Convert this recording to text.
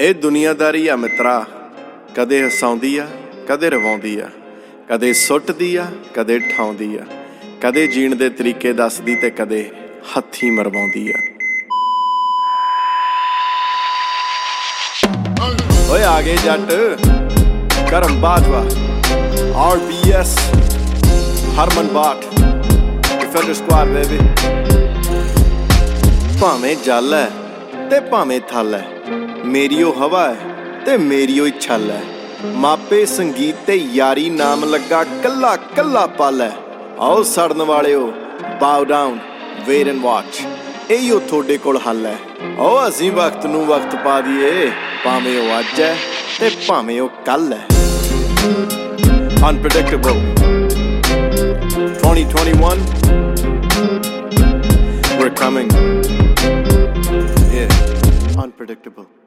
ਇਹ ਦੁਨੀਆਦਾਰੀ ਆ ਮਿੱਤਰਾ, ਕਦੇ ਹਸਾਉਂਦੀ ਆ ਕਦੇ ਰਵਾਉਂਦੀ ਆ, ਕਦੇ ਸੁੱਟਦੀ ਆ ਕਦੇ ਠਾਉਂਦੀ ਆ, ਕਦੇ ਜੀਣ ਦੇ ਤਰੀਕੇ ਦੱਸਦੀ ਤੇ ਕਦੇ ਹੱਥੀਂ ਮਰਵਾਉਂਦੀ ਆ। ਓਏ ਆ ਗਏ ਜੱਟ, ਕਰਮ ਬਾਜਵਾ, RBS, ਹਰਮਨ ਬਾਟ, ਡਿਫੈਂਡਰ ਸਕੁਆਡ ਬੇਬੀ। ਭਾਵੇਂ ਜਲ ਹੈ ਤੇ ਭਾਵੇਂ ਥਲ ਹੈ, ਮੇਰੀ ਉਹ ਹਵਾ ਹੈ ਤੇ ਮੇਰੀ ਉਹ ਛਲ ਹੈ। ਮਾਪੇ ਸੰਗੀਤ ਤੇ ਯਾਰੀ ਨਾਮ ਲੱਗਾ ਕੱਲਾ ਕੱਲਾ ਪਲ ਹੈ। ਆਓ ਸੜਨ ਵਾਲਿਓ, bow down, wait and watch, ਇਹੀ ਉਹ ਤੁਹਾਡੇ ਕੋਲ ਹੱਲ ਹੈ। ਆਓ ਅਸੀਂ ਵਕਤ ਨੂੰ ਵਕਤ ਪਾ ਦਈਏ, ਭਾਵੇਂ ਉਹ ਅੱਜ ਹੈ ਤੇ ਭਾਵੇਂ ਉਹ ਕੱਲ ਹੈ। Unpredictable 2021, we're coming. Yeah, unpredictable.